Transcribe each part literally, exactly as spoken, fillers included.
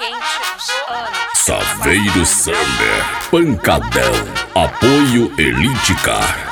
quente do ano. Saveiro Summer, pancadão, apoio Elite Car.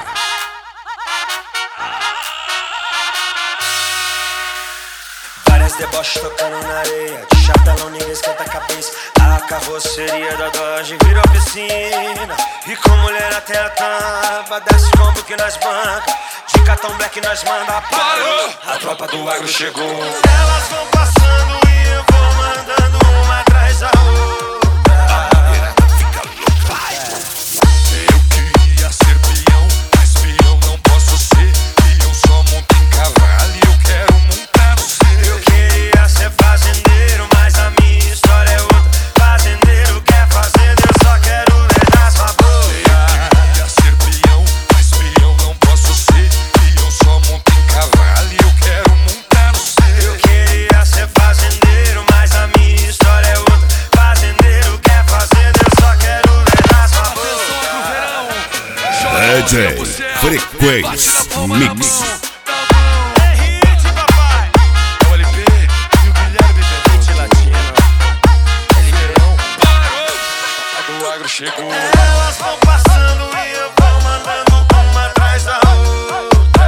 Várias deboches tocando na areia, de chapelão ninguém esquenta a cabeça. A carroceria da Dodge virou piscina, e com mulher até a tampa, desce combo que nós banca, de cartão black nós manda. Parou, a tropa do agro chegou. Elas vão passando e eu vou mandando uma atrás da outra. Fica louca. Eu queria ser peão, mas peão não posso ser. Peão só monta em cavalo e eu quero montar no seu. Eu queria ser fazendeiro, mas a minha história é outra. Fazendeiro quer fazenda, eu só quero ver na sua boca. Eu queria ser peão, mas peão não posso ser. Peão só monta em cavalo e eu quero montar no seu. Eu queria ser fazendeiro, mas a minha história é outra. Fazendeiro quer fazenda, eu só quero ver na sua boca. D J Frequência Mix. É hit, papai. É o L P e o Guilherme Hit latino. L P parou, a do agro chegou. Elas vão passando e eu vou mandando uma atrás da outra.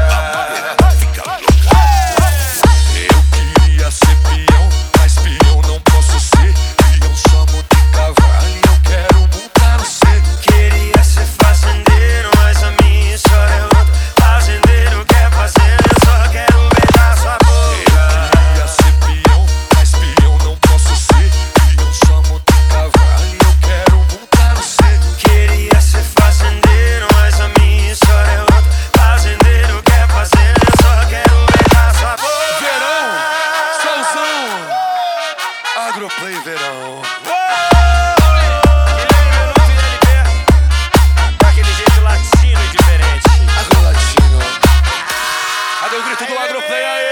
Eu queria ser peão, mas peão não posso ser. Peão só monta em cavalo e eu quero montar no seu. Queria ser fazendeiro, mas a minha história é outra. Fazendeiro quer fazenda, eu só quero ver na sua boca. Queria ser peão, mas peão não posso ser. Peão só monta em cavalo e eu quero montar no seu. Queria ser fazendeiro, mas a minha história é outra. Fazendeiro quer fazenda, eu só quero ver na sua boca. Verão, solzão, Agroplay verão. Daquele jeito latino e diferente. Agro latino. Cadê o grito do Agroplay aí?